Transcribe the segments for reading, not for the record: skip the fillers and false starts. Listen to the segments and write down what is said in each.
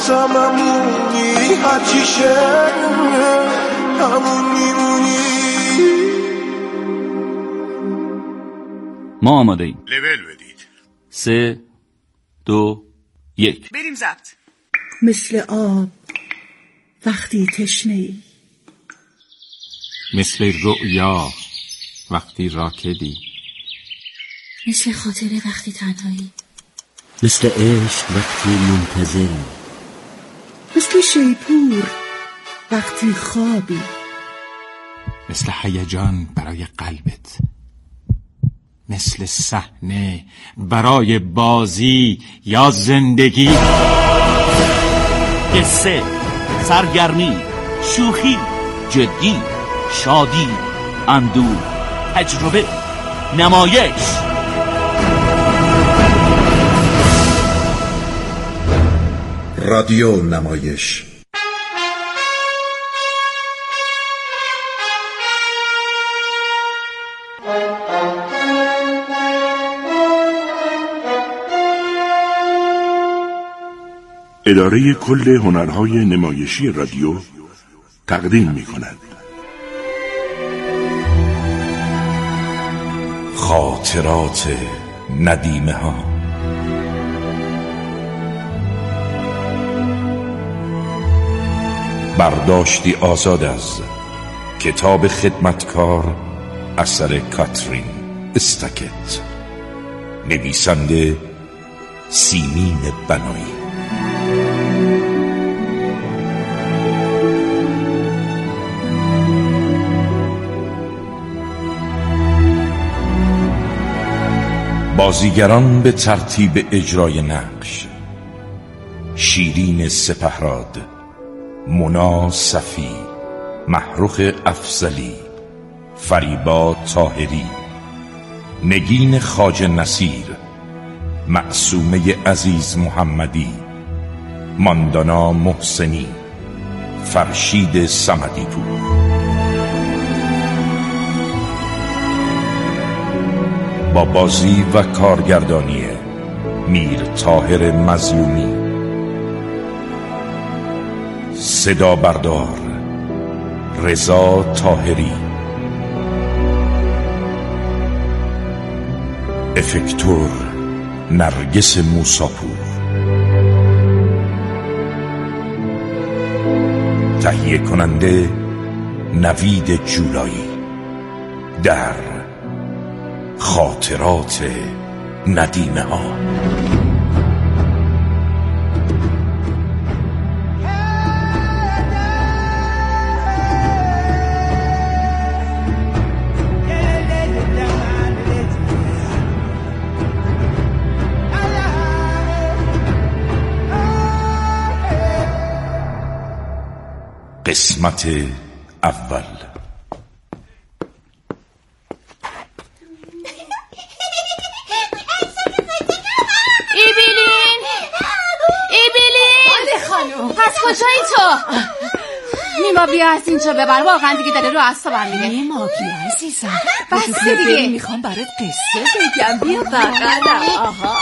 بازم همونی، هرچی شه همون میمونی. ما آماده ایم. لول بدید. 3 2 1 بریم ضبط. مثل آب وقتی تشنه‌ای، مثل رؤیا وقتی راکدی، مثل خاطره وقتی تنهایی، مثل عشق وقتی منتظری، مثل شیپور وقتی خوابی، مثل هیجان برای قلبت، مثل صحنه برای بازی یا زندگی. قصه، سرگرمی، شوخی، جدی، شادی، اندوه، تجربه، نمایش. رادیو نمایش. اداره کل هنرهای نمایشی رادیو تقدیم می‌کند خاطرات ندیمه ها. برداشتی آزاد از کتاب خدمتکار اثر کاترین استکت، نویسنده سیمین بنایی. بازیگران به ترتیب اجرای نقش: شیرین سپهراد، مونا صفی، محروخ افضلی، فریبا طاهری، نگین خواجه نصیر، معصومه عزیز محمدی، ماندانا محسنی، فرشید صمدی پور. با بازی و کارگردانی میر طاهر مظلومی. صدا بردار رضا طاهری. افکتور نرگس موساپور. تهیه کننده نوید جولایی. در خاطرات ندیمه ها. قسمت اول. کجایی تو؟ نیما بیا از اینجا ببر، واقعا دیگه داره رو اعصابم میره. نیما بیا عزیزم، بس دیگه میخوام برات قصه بگم. بیا بغلم. آها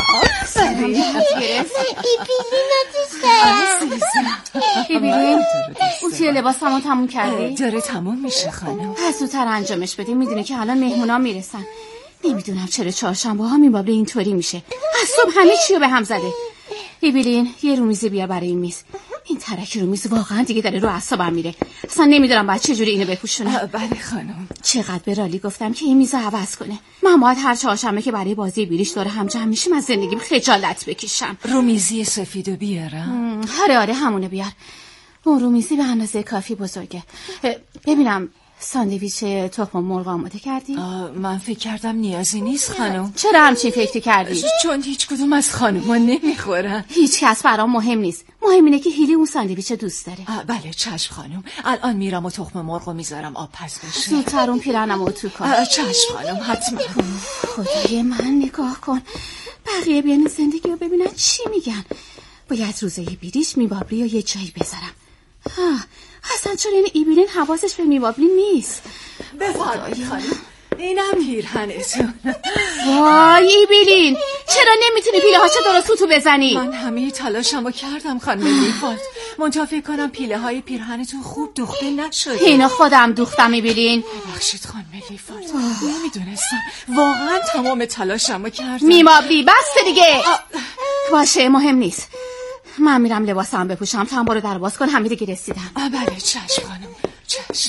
ایبیلین اون توی لباسمون تموم کردی؟ داره تموم میشه خانم. پس زودتر انجامش بدیم، میدونی که الان مهمونا میرسن. نمیدونم چرا چهارشنبه ها میبابه اینطوری میشه، از صبح همه چیو به هم زده. ایبیلین یه رومیزی بیار برای این میز. این ترک رومیز واقعا دیگه داره رو اعصابم میره. اصلا نمیدونم باید چجوری اینو بپوشونم. بله خانم. چقدر به رالی گفتم که این میزو عوض کنه. من باید هر چهارشنبه که برای بازی بیلیش دور هم جمع میشیم از زندگیم خجالت بکشم. رومیزی سفیدو بیارم؟ آره همونو بیار. اون رومیزی به اندازه کافی بزرگه. ببینم ساندویچ تخم مرغ آماده کردی؟ من فکر کردم نیازی نیست خانم. چرا همچین فکری کردی؟ چون هیچ کدوم از خانوما نمیخورن. هیچ کس برام مهم نیست. مهم اینه که هیلی اون ساندویچ دوست داره. بله چشم خانم. الان میرم و تخم مرغو میذارم آب پس بشه. زودتر اون پیرنمو تو کن. چشم خانم حتما. خدای من نگاه کن، بقیه بیان زندگی رو ببینن چی میگن. باید روزه بیلیش میبابلی رو یه جایی بذارم. اصلا چرا این ایبیلین حواسش به میبابلی نیست؟ بفرمایید خانم، اینم پیرهنتون. وای ایبیلین چرا نمیتونی پیله هاشو درست تو بزنی؟ من همه تلاشمو کردم خانم لیفالد، منتها فکر کنم پیله های پیرهنتون خوب دوخته نشده. اینو خودم دوختم میبینین. ببخشید خانم لیفالد، نمیدونستم، واقعا تمام تلاشمو کردم. میمابلی بس دیگه. باشه مهم نیست، من میرم لباسم بپوشم، تو هم برو در باز کن، همین دیگه رسیدم. بله چشم خانم، چشم.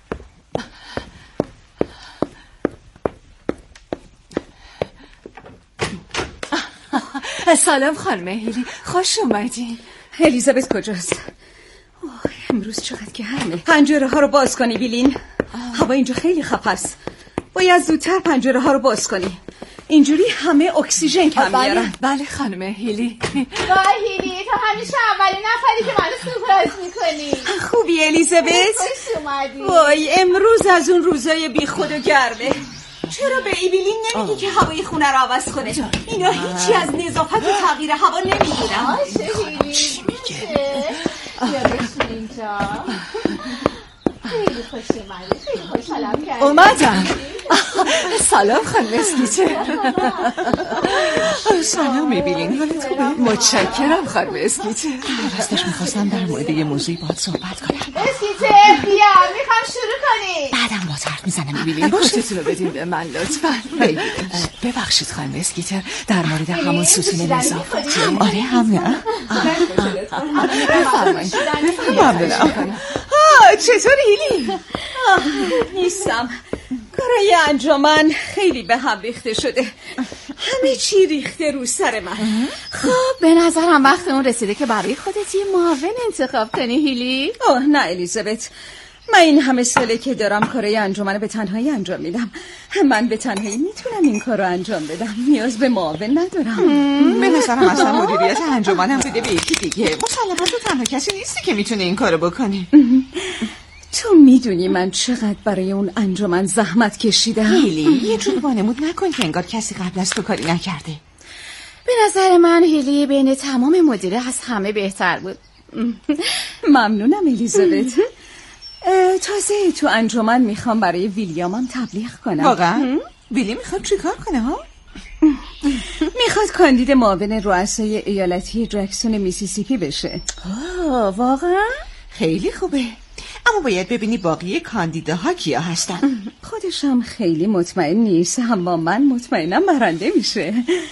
سلام خانم هیلی، خوش اومدین. الیزابت کجاست؟ امروز چقدر گرمه. پنجره ها رو باز کنی بیلین. هوا اینجا خیلی خفه است. باید زودتر پنجره ها رو باز کنی، اینجوری همه اکسیژن کم میارن. بله خانم هیلی. وای هیلی، تو همیشه اولین نفری که منو سورپرایز میکنی. خوبی الیزابت؟ خوش اومدی. وای امروز از اون روزای بی خود و گرمه. چرا به ایبیلین نمیگی که هوای خونه رو عوض کنه؟ اینا هیچی از نظافت و تغییر هوا نمیگیرن. چی میگه؟ بیا بشین اینجا. خیلی خوش اومدی، خیلی خوشحالم کردی. اومدم. سلام خانم اسکیتر. سلام میبینین، حالت خوبه؟ متشکرم خانم اسکیتر. راستش میخواستم در مورد یه موضوعی باهات صحبت کنم. اسکیتر بیا، میخوام شروع کنی. بعدم با حرف میزنم میبینین. گوشتون رو بدین به من لطفا. ببخشید خانم اسکیتر، در مورد همون ستون نظافتی. آره همه. بفرمایید. ممنونم. چطوری هیلی؟ نیستم. کارای انجمن خیلی به هم ریخته شده، همه چی ریخته رو سر من. خب به نظرم وقت اون رسیده که برای خودت یه معاون انتخاب کنی هیلی. نه الیزابت، من این همه ساله که دارم کارای انجمن به تنهایی انجام میدم. من به تنهایی میتونم این کار رو انجام بدم، نیاز به معاون ندارم. به نظرم اصلا مدیریت انجمنم بده به یکی دیگه. مسلماً تو تنها کسی نیستی که میتونه این کارو بکنی. تو میدونی من چقدر برای اون انجمن زحمت کشیدم. هیلی یه جور وانمود نکن که انگار کسی قبل از تو کاری نکرده. به نظر من هیلی بین تمام مدیره از همه بهتر بود. ممنونم الیزابت. تازه تو انجمن میخوام برای ویلیامم تبلیغ کنم. واقعا؟ ویلی میخواد چی کار کنه ها؟ میخواد کاندید معاون رؤسای ایالتی جکسون میسیسیپی بشه. واقعا؟ خیلی خوبه، اما باید ببینی باقی کاندیداها کیا هستن. خودشم خیلی مطمئن نیست، اما من مطمئنم برنده میشه.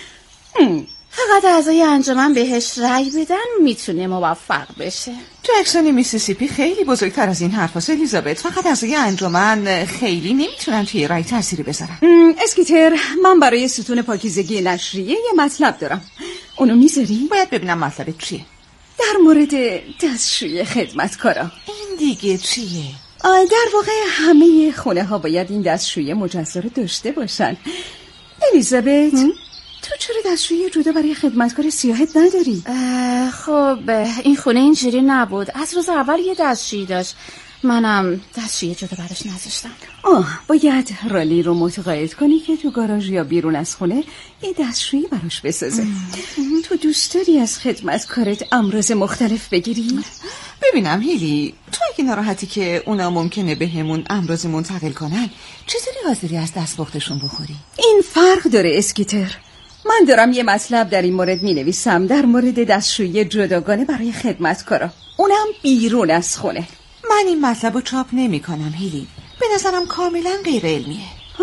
فقط اعضای انجمن بهش رأی بدن میتونه موفق بشه. جکسون میسیسیپی خیلی بزرگتر از این حرف هست الیزابت. فقط اعضای انجمن خیلی نمیتونن توی رأی تأثیری بذارن. اسکیتر، من برای ستون پاکیزگی نشریه یه مطلب دارم، اونو میذاری؟ باید ببینم مطلبت چیه. در مورد دستشوی خدمتکارا. این دیگه چیه؟ در واقع همه خونه ها باید این دستشوی مجزا رو داشته باشن. الیزابت، تو چرا دستشوی جدا برای خدمتکار سیاحت نداری؟ خب این خونه اینجوری نبود، از روز اول یه دستشویی داشت، منم دستشوی جدا براش نذاشتم. باید رالی رو متقاعد کنی که تو گاراژ یا بیرون از خونه یه دستشویی براش بسازه. تو دوست داری از خدمتکارت امراض مختلف بگیری؟ ببینم هیلی، تو اگه ناراحتی که اونا ممکنه به همون امراض منتقل کنن، چطوری حاضری از دستپختشون بخوری؟ این فرق داره اسکیتر. من دارم یه مطلب در این مورد می نویسم، در مورد دستشویی جداگانه برای خدمتکارا، اونم بیرون از خونه. من این مطلب رو چاپ نمی کنم هیلی، به نظرم کاملا غیر علمیه.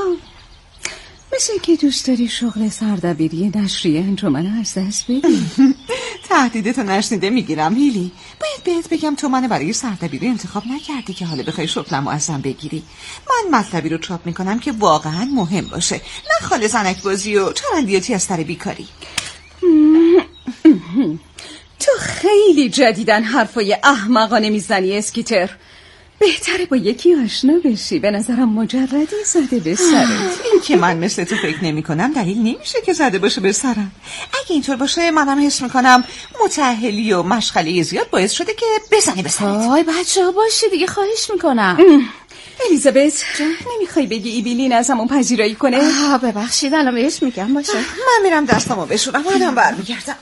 مثل که دوست داری شغل سردبیری نشریه انجمن از دست بدی. تهدیدتو نشنیده میگیرم هیلی. باید بهت بگم تو منو برای سردبیری انتخاب نکردی که حالا بخوای شغلمو ازم بگیری. من مطلبی رو چاپ میکنم که واقعا مهم باشه، نه خاله زنک بازی و چرندیاتی از سر بیکاری. تو خیلی جدیدن حرفای احمقانه میزنی اسکیتر. بهتره با یکی آشنا بشی، به نظرم مجردی زده به سرت. این که من مثل تو فکر نمی کنم دلیل نمیشه که زده باشه به سرم. اگه اینطور باشه منم حس میکنم متأهلی و مشغله زیاد باعث شده که بزنی به سرت. وای بچه ها باشی دیگه، خواهش میکنم. الیزابت، نمیخوای بگی ایبیلین از همون پذیرایی کنه؟ ببخشید الان بهش میگم. باشه من میرم دستامو بشورم، بعدم برمیگردم.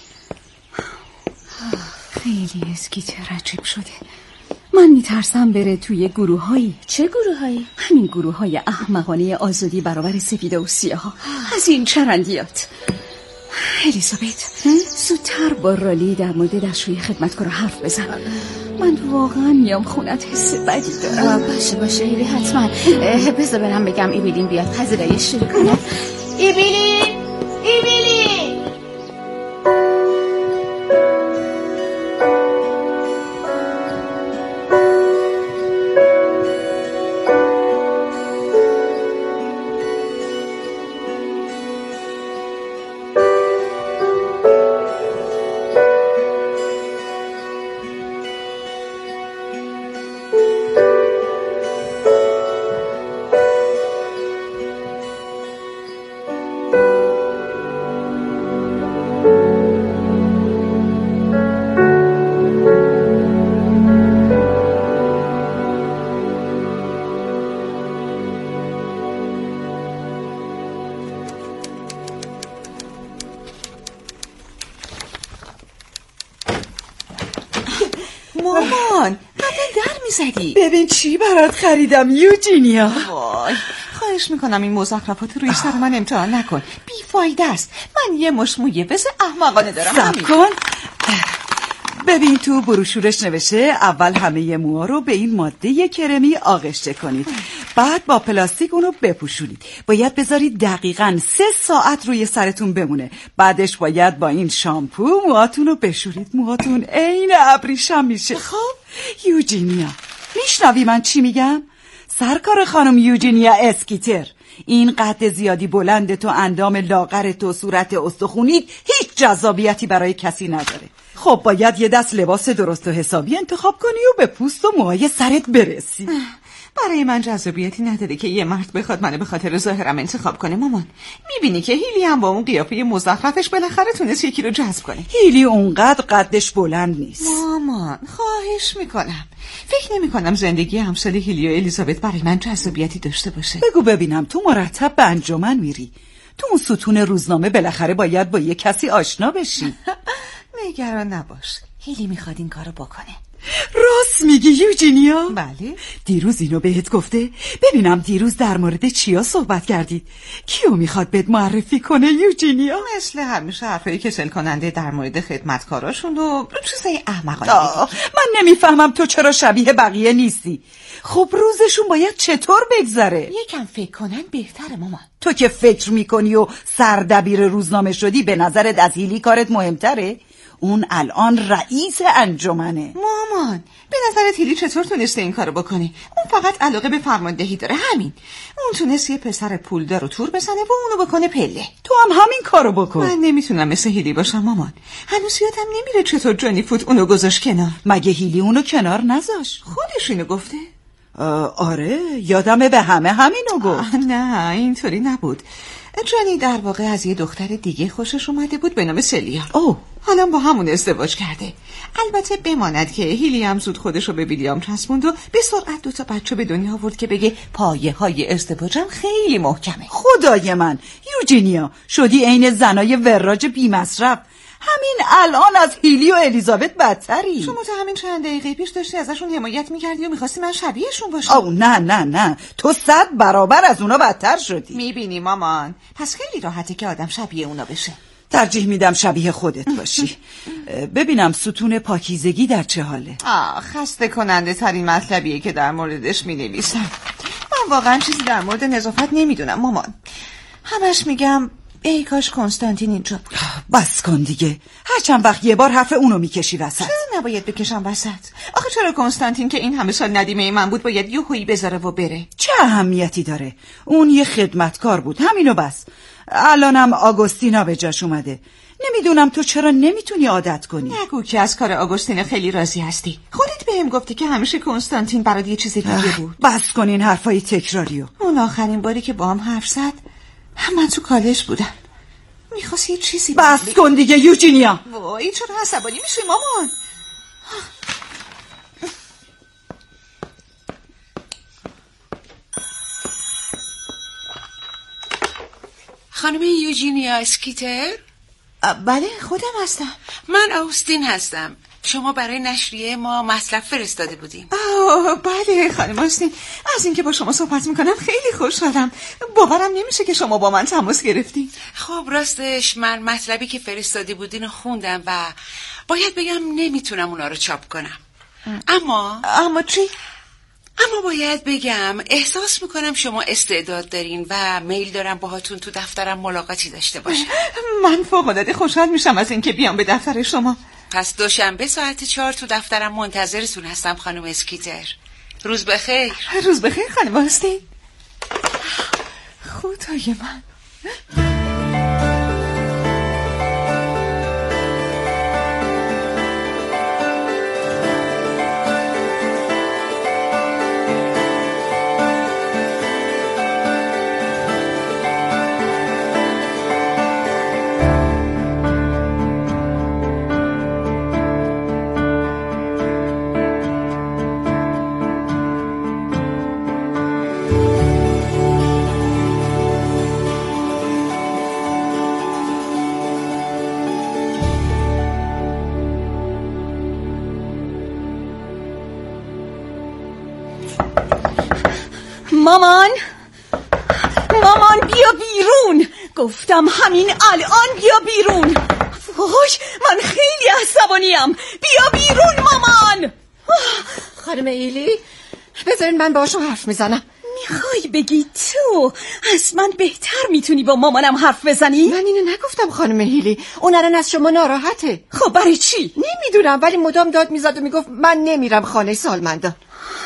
خیلی اسکیتر عجیب شده. من میترسم بره توی گروهایی. چه گروهایی؟ همین گروههای احمقانه آزادی برابر سفید و سیاه، از این چرندیات. الیزابت زودتر با رالی در مورد دستشویی خدمتکارا حرف بزن. من واقعا میام خونت حس بدی دارم. باشه هیلی حتما. بذار برم بگم ایبیلین بیاد پذیرایی شروع کنه. ایبیلین مامان قبلا در میزدی. ببین چی برات خریدم یوجینیا. وای خواهش میکنم این مزخرفات روی سر من امتحان نکن، بیفایده است. من یه مش مویه وز احمقانه دارم. صبر کن. ببین تو بروشورش نوشته اول همه موها رو به این ماده کرمی آغشته کنید، بعد با پلاستیک اونو بپوشونید. باید بذارید دقیقاً 3 ساعت روی سرتون بمونه. بعدش باید با این شامپو موهاتون رو بشورید. موهاتون عین ابریشم میشه. خب یوجینیا میشنوی من چی میگم؟ سرکار خانم یوجینیا اسکیتر، این قد زیادی بلند تو، اندام لاغر تو، صورت استخونیت هیچ جذابیتی برای کسی نداره. خب باید یه دست لباس درست و حسابی انتخاب کنی و به پوست و موهای سرت برسی. برای من جذابیتی نداره که یه مرد بخواد منو به خاطر ظاهرم انتخاب کنه. مامان میبینی که هیلی هم با اون قیافه مزخرفش بالاخره تونست یکی رو جذب کنه. هیلی اونقدر قدش بلند نیست. مامان خواهش میکنم، فکر نمیکنم زندگی همسال هیلی و الیزابت برای من جذابیتی داشته باشه. بگو ببینم، تو مرتب به انجمن میری، تو اون ستون روزنامه بالاخره باید با یه کسی آشنا بشی. نگران نباش، هیلی میخواد این کارو بکنه. راست میگی یوجینیا؟ بله. دیروز اینو بهت گفته؟ ببینم دیروز در مورد چیا صحبت کردید؟ کیو میخواد بهت معرفی کنه یوجینیا؟ مثل همیشه حرفایی کسل کننده در مورد خدمتکاراشون و چیزای احمقانه. من نمیفهمم تو چرا شبیه بقیه نیستی. خب روزشون باید چطور بگذره؟ یکم فکر کنن بهتره مامان. تو که فکر میکنی و سردبیر روزنامه شدی، به نظرت از هیلی کارت مهمتره؟ اون الان رئیس انجمنه. مامان به نظرت هیلی چطور تونسته این کارو بکنه؟ اون فقط علاقه به فرماندهی داره، همین. اون تونست یه پسر پولدار رو تور بزنه و اونو بکنه پله. تو هم همین کارو بکن. من نمیتونم مثل هیلی باشم مامان. هنوز یادم نمیره چطور جانی فوت اونو گذاشت کنار. مگه هیلی اونو کنار نذاشت؟ خودش اینو گفته؟ آره یادمه به همه همینو گفت. نه اینطوری نبود. جانی در واقع از یه دختر دیگه خوشش اومده بود به نام سلیا. حالا با همون ازدواج کرده. البته بماند که هیلی هم زود خودشو به ویلیام چسبوند و به سرعت 2 تا بچه به دنیا آورد که بگه پایه های ازدواجم خیلی محکمه. خدای من یوجینیا، شدی عین زنای وراج بی مصرف. همین الان از هیلی و الیزابت بدتری. شما تا همین چند دقیقه پیش داشتی ازشون حمایت میکردی و میخواستی من شبیهشون باشم. نه تو 100 برابر از اونا بدتر شدی. میبینی مامان، پس خیلی راحته که آدم شبیه اونا بشه. ترجیح میدم شبیه خودت باشی. ببینم ستون پاکیزگی در چه حاله؟ خسته کننده ترین مطلبیه که در موردش مینویسم. من واقعا چیزی در مورد نظافت نمیدونم مامان. همش میگم ای کاش کنستانتین اینجا بود. بس کن دیگه، هر چند وقت یه بار حرف اونو میکشی وسط. چرا نباید بکشم وسط؟ آخه چرا کنستانتین که این همه سال ندیمه من بود باید یهویی بذاره و بره؟ چه اهمیتی داره؟ اون یه خدمتکار بود، همینو بس. الانم آگوستینا به جاش اومده. نمیدونم تو چرا نمیتونی عادت کنی. نگو که از کار آگوستینا خیلی راضی هستی. خودت بهم گفتی که همیشه کنستانتین برات یه چیز دیگه بود. بس کن این حرفای تکراریو. اون آخرین باری که با هم حرف زد من تو کالج بودم. میخواست یه چیزی بس کن دیگه یوجینیا. وای چرا عصبانی میشی مامان؟ خانم یوجینیا اسکیتر؟ بله خودم هستم. من آوستین هستم. شما برای نشریه ما مطلب فرستاده بودیم. بله خانم آستین، از اینکه با شما صحبت میکنم خیلی خوشحالم. باورم نمیشه که شما با من تماس گرفتین. خب راستش من مطلبی که فرستاده بودین رو خوندم و باید بگم نمیتونم اونا رو چاپ کنم. اما چی؟ اما باید بگم احساس میکنم شما استعداد دارین و میل دارم باهاتون تو دفترم ملاقاتی داشته باشم. من فوق‌العاده خوشحال میشم از اینکه بیام به دفتر شما. پس دوشنبه ساعت 4 تو دفترم منتظرتون هستم خانم اسکیتر. روز بخیر. روز بخیر خانم آستین. خدای من. مامان بیا بیرون. گفتم همین الان بیا بیرون. وای من خیلی عصبانیم. بیا بیرون مامان. خانم ایلی بذارین من باشون حرف میزنم. میخوای بگی تو از من بهتر میتونی با مامانم حرف بزنی؟ من اینو نگفتم خانم هیلی. اون الان از شما ناراحته. خب برای چی؟ نمیدونم ولی مدام داد میزد و میگفت من نمیرم خانه سالمندان.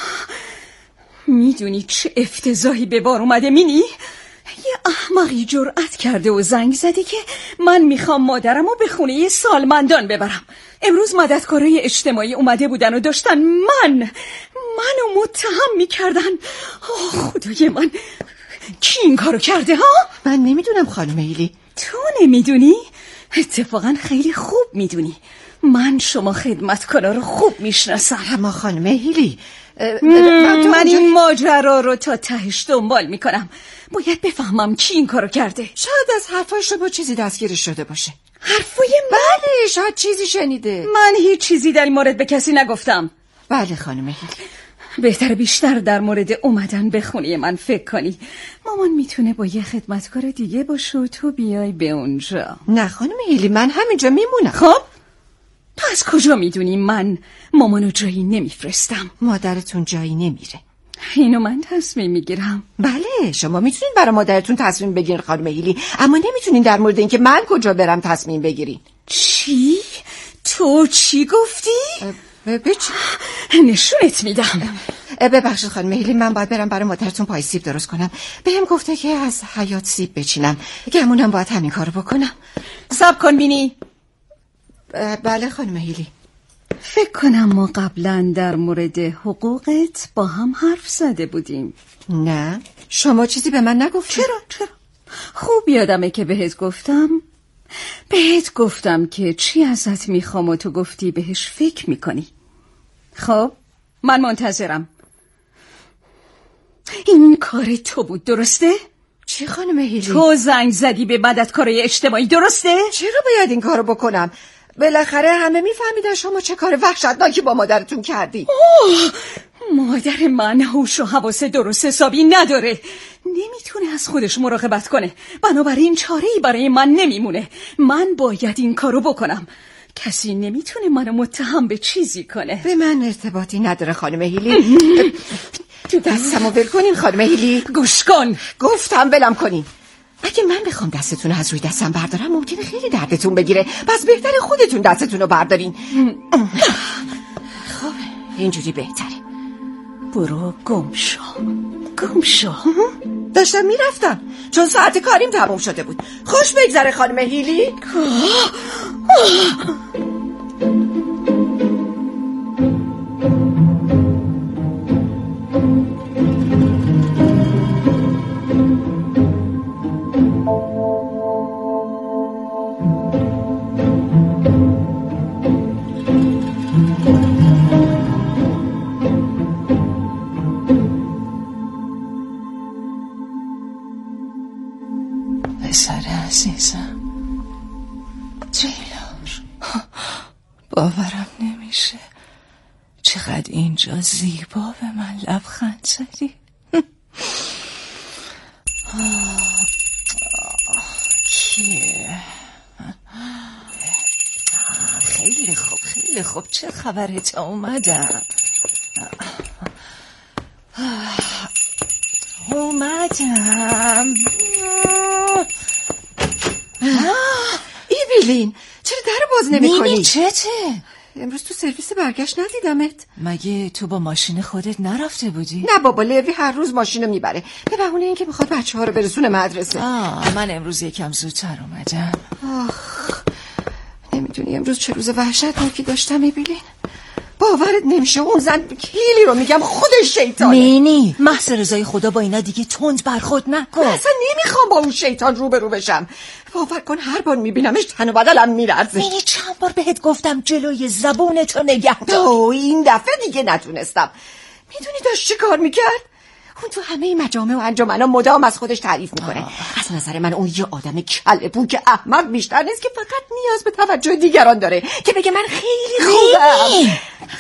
میدونی چه افتضاحی به بار اومده مینی؟ یه احمقی جرأت کرده و زنگ زده که من میخوام مادرمو به خونه سالمندان ببرم. امروز مددکارای اجتماعی اومده بودن و داشتن منو متهم میکردن. خدای من کی این کارو کرده ها؟ من نمیدونم خانم هیلی. تو نمیدونی؟ اتفاقا خیلی خوب میدونی. من شما خدمتکارا رو خوب میشناسم. اما خانم هیلی من این ماجرا رو تا تهش دنبال میکنم. باید بفهمم کی این کارو کرده. شاید از حرفای شما چیزی دستگیرش شده باشه. حرفای من؟ بله شاید چیزی شنیده. من هیچ چیزی در این مورد به کسی نگفتم. بله خانم هیلی. بهتره بیشتر در مورد اومدن به خونه من فکر کنی. مامان میتونه با یه خدمتکار دیگه باشه و تو بیای به اونجا. نه خانم هیلی من همینجا میمونم. خب تو از کجا میدونی من مامانو جایی نمیفرستم؟ مادرتون جایی نمیره. اینو من تصمیم میگیرم. بله شما میتونین برای مادرتون تصمیم بگیرین خانم هیلی، اما نمیتونین در مورد اینکه من کجا برم تصمیم بگیرین. چی؟ تو چی گفتی؟ نشونت میدم. ببخشید خانم هیلی من باید برم برای مادرتون پای سیب درست کنم. بهم گفته که از حیاط سیب بچینم. گمونم باید همین کارو بکنم. صبر کن بینی. بله خانم هیلی. فکر کنم ما قبلا در مورد حقوقت با هم حرف زده بودیم. نه شما چیزی به من نگفتید. چرا؟ خوب یادمه که بهت گفتم که چی ازت میخوام و تو گفتی بهش فکر میکنی. خب من منتظرم. این کار تو بود درسته؟ چی خانم هیلی؟ تو زنگ زدی به مددکارای اجتماعی درسته؟ چرا باید این کارو بکنم؟ بالاخره همه میفهمیدن شما چه کار وحشتناکی با مادرتون کردی. مادر من هوش و حواس درست حسابی نداره. نمیتونه از خودش مراقبت کنه. بنابراین چاره‌ای برای من نمیمونه. من باید این کارو بکنم. کسی نمیتونه منو متهم به چیزی کنه. به من ارتباطی نداره خانم هیلی. تو دستمو ول کنین خانم هیلی. گوش کن. گفتم ولم کنین. اگه من بخوام دستتون از روی دستم بردارم ممکنه خیلی دردتون بگیره. پس بهتره خودتون دستتون رو بردارین. خب اینجوری بهتره. برو گم شو. داشتم میرفتم چون ساعت کاریم تموم شده بود. خوش بگذره خانم هیلی. پسر عزیزم جیلار چقدر اینجا زیبا به من لبخند زدی. کیه؟ خیلی خوب خیلی خوب. چه خبرت؟ اومدم. ایبیلین چرا در باز نمی‌کنی؟ میمی چته؟ امروز تو سرویس برگشت ندیدمت. مگه تو با ماشین خودت نرفته بودی؟ نه بابا، لوی هر روز ماشینو میبره به بهونه اینکه میخواد بچه‌ها رو برسونه مدرسه. من امروز یکم زودتر اومدم. نمیدونی امروز چه روز وحشتناکی داشتم ایبیلین. باورت نمیشه اون زن هیلی رو میگم خودش شیطانه. مینی محض رضای خدا با اینا دیگه تند برخورد نکن. من اصلا نمیخوام با اون شیطان روبرو بشم. باور کن هر بار میبینمش تن و بدنم میلرزه. مینی چند بار بهت گفتم جلوی زبونتو نگه دار. این دفعه دیگه نتونستم. میدونی داشت چی کار میکرد؟ اون تو همه مجامع و انجمنا مدام از خودش تعریف میکنه. از نظر من اون یه آدم کله پوک احمق بیشتر نیست که فقط نیاز به توجه دیگران داره که بگه من خیلی خوبم.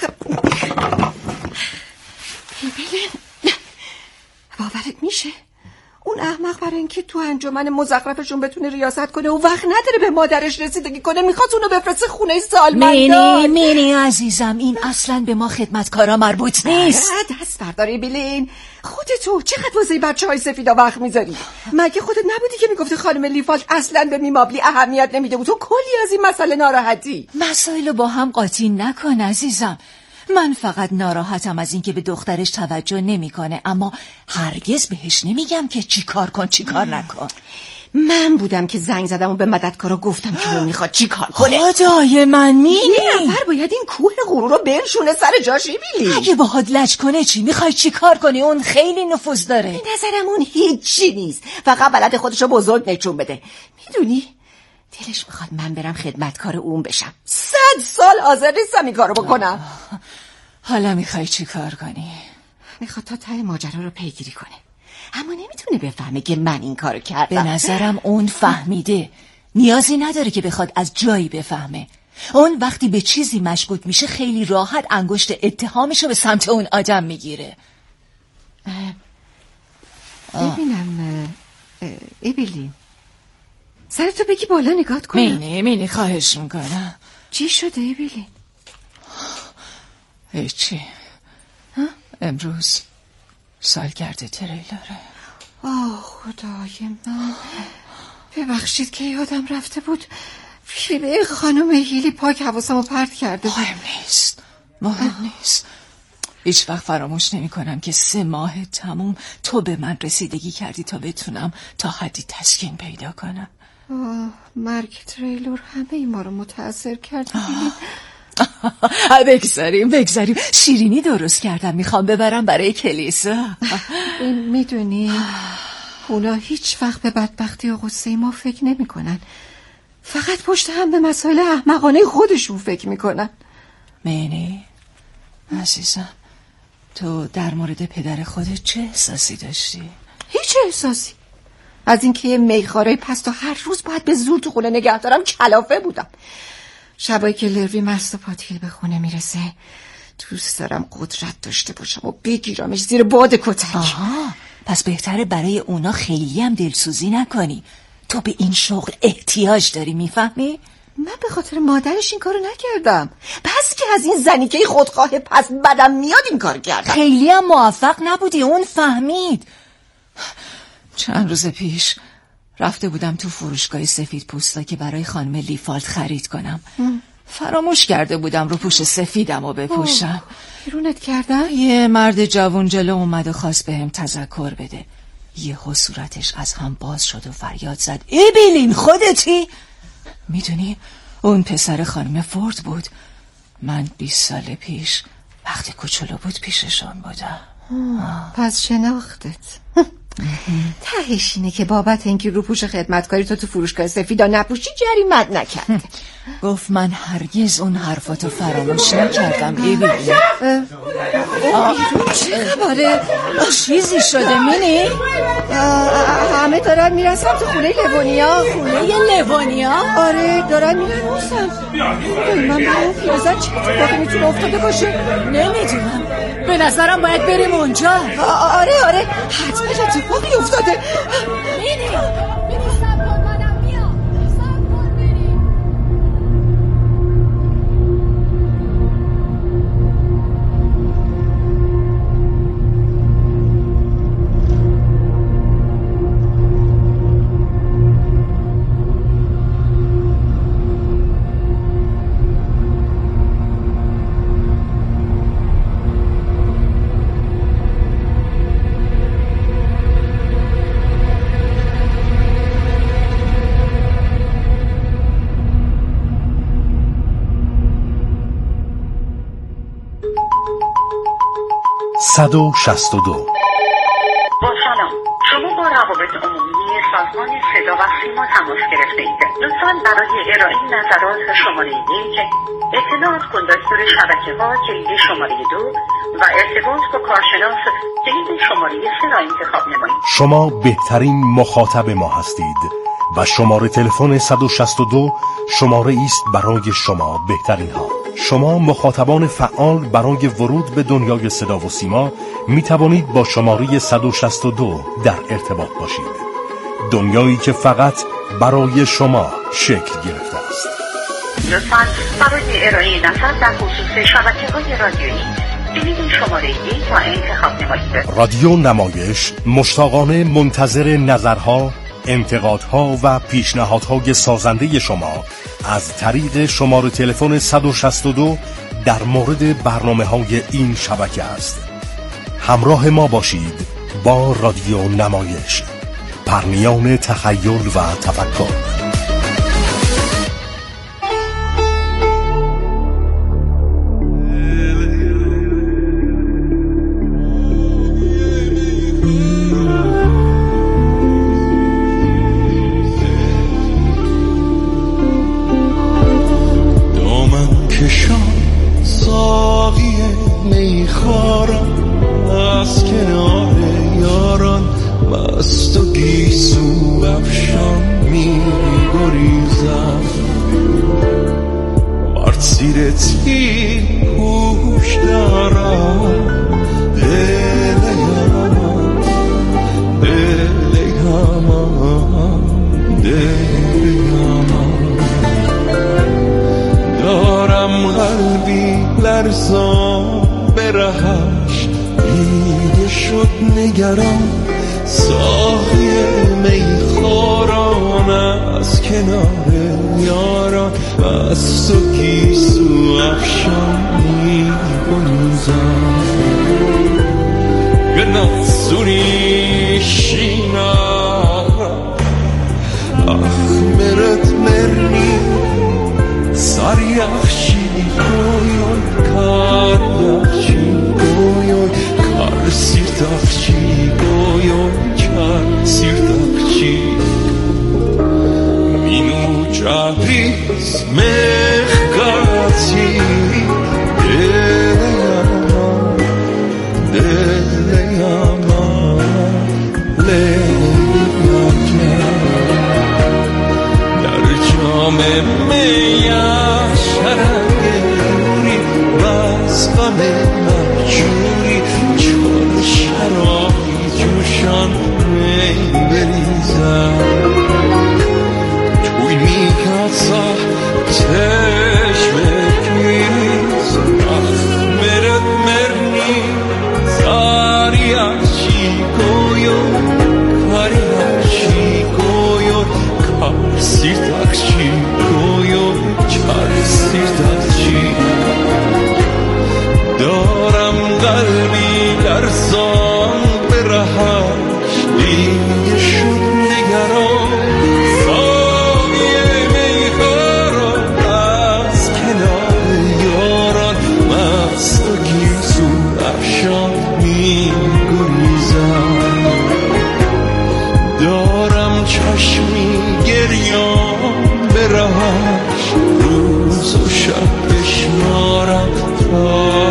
باورت میشه؟ اون احمق برای اینکه تو انجمن مزخرفشون بتونه ریاست کنه و وقت نداره به مادرش رسیدگی کنه میخواد اونو بفرسته خونه سالمندان. مینی عزیزم این اصلا به ما خدمتکارا مربوط نیست. دست برداری بیلین. خودتو چقدر واسه بچه‌های سفیدا وقت میذاری؟ مگه خودت نبودی که میگفتی خانم لیفالت اصلا به میمابلی اهمیت نمیده و تو کلی از این مسئله ناراحتی؟ مسائل با هم قاطی نکن عزیزم. من فقط ناراحتم از اینکه به دخترش توجه نمیکنه، اما هرگز بهش نمیگم که چی کار کن چی کار نکن. من بودم که زنگ زدم و به مددکارا گفتم که اون میخواد چی کار کنه. خدای من یه نفر باید این کوه غرور رو برشونه سر جاش ایبیلی. اگه باهات لج کنه چی؟ میخوای چی کار کنی؟ اون خیلی نفوذ داره. به نظرم اون هیچی نیست، فقط بلد خودشو بزرگ نشون بده. میدونی دلش میخواد من برم خدمتکار اون بشم. 100 سال حاضر نیستم این کارو بکنم. حالا میخوای چی کار کنی؟ میخواد تا ته ماجرا رو پیگیری کنه، اما نمیتونه بفهمه که من این کارو کردم. به نظرم اون فهمیده. نیازی نداره که بخواد از جایی بفهمه. اون وقتی به چیزی مشکوک میشه خیلی راحت انگشت اتهامشو به سمت اون آدم میگیره. ببینم ایبیلین، سرتو بگی بالا نگات کنم. مینی خواهش میکنم. چی شده ایبیلین؟ هیچی. امروز سالگرد تریلره. خدای من، ببخشید که یادم رفته بود. به خانم هیلی پاک حواسمو پرت کرده بود. مهم نیست. هیچ وقت فراموش نمی کنم که 3 ماه تموم تو به من رسیدگی کردی تا بتونم تا حدی تسکین پیدا کنم. مرگ تریلر همه ما رو متاثر کرد. بگذاریم شیرینی درست کردم میخوام ببرم برای کلیسا. میدونی اونا هیچ وقت به بدبختی و غصه ما فکر نمی کنن، فقط پشت هم به مسائل احمقانه خودشون فکر میکنن. مینی عزیزم، تو در مورد پدر خودت چه احساسی داشتی؟ هیچ احساسی. از اینکه یه میخواره پس و هر روز باید به زور تو خونه نگه دارم کلافه بودم. شبایی که لروی مست و پاتیل به خونه میرسه دوست دارم قدرت داشته باشم و بگیرمش زیر باد کتک. پس بهتره برای اونا خیلی هم دلسوزی نکنی. تو به این شغل احتیاج داری، میفهمی؟ من به خاطر مادرش این کارو نکردم، بس که از این زنی که خودخواه پس بدم میاد این کار کردم. خیلی هم موفق نبودی، اون فهمید. چند روز پیش رفته بودم تو فروشگاه سفید پوستا که برای خانم لیفالت خرید کنم. فراموش کرده بودم رو پوش سفیدم رو بپوشم. بیرونت کردن؟ یه مرد جوان جلو اومد و خواست بهم تذکر بده. یهو صورتش از هم باز شد و فریاد زد ایبیلین خودتی؟ میدونی اون پسر خانم فورد بود. من 20 سال پیش وقتی کوچولو بود پیششون بودم. پس شناختت. تهش اینه که بابت اینکه روپوش خدمتکاری تو فروشگاه سفیدا نپوشی جریمت نکرد. گفت من هرگز اون حرفاتو فراموش نکردم. ایبیلی چه خبره؟ چیزی شده مینی؟ همه دارن میرن سمت خونه لوانیا. خونه لوانیا؟ آره دارن میرن اون سمت. من برای پیرزن چه اتفاقی میتونه افتاده باشه؟ نمیدونم، به نظرم باید بریم اونجا. آره حتما اتفاقی افتاده. مینی با سلام، شما با روابط عمومی سازمان صدا و سیما تماس گرفته اید. لطفاً برای ارائه نظرات شماره 1 اطلاعات کندکتور شبکه‌ها کلید شماره 2 و ارتباط با کارشناس کلید شماره 3 را انتخاب نمایید. شما بهترین مخاطب ما هستید و شماره تلفن 162 شماره است برای شما بهترین ها. شما مخاطبان فعال برای ورود به دنیای صدا و سیما می توانید با شماره 162 در ارتباط باشید. دنیایی که فقط برای شما شکل گرفته است. لطفاً برای ارائه نظر در خصوص شبکه‌های رادیویی کلید شماره 1 را انتخاب نمایید. رادیو نمایش مشتاقانه منتظر نظرها، انتقادها و پیشنهادهای سازنده شما از طریق شماره تلفن 162 در مورد برنامه‌های این شبکه است. همراه ما باشید با رادیو نمایش، پرنیان تخیل و تفکر. بریزم